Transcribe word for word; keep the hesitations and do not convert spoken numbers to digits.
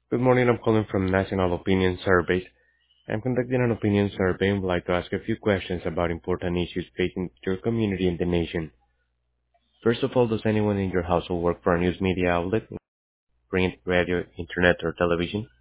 Good morning. I'm calling from National Opinion Surveys. I'm conducting an opinion survey and would like to ask a few questions about important issues facing your community and the nation. First of all, does anyone in your household work for a news media outlet, print, radio, internet, or television?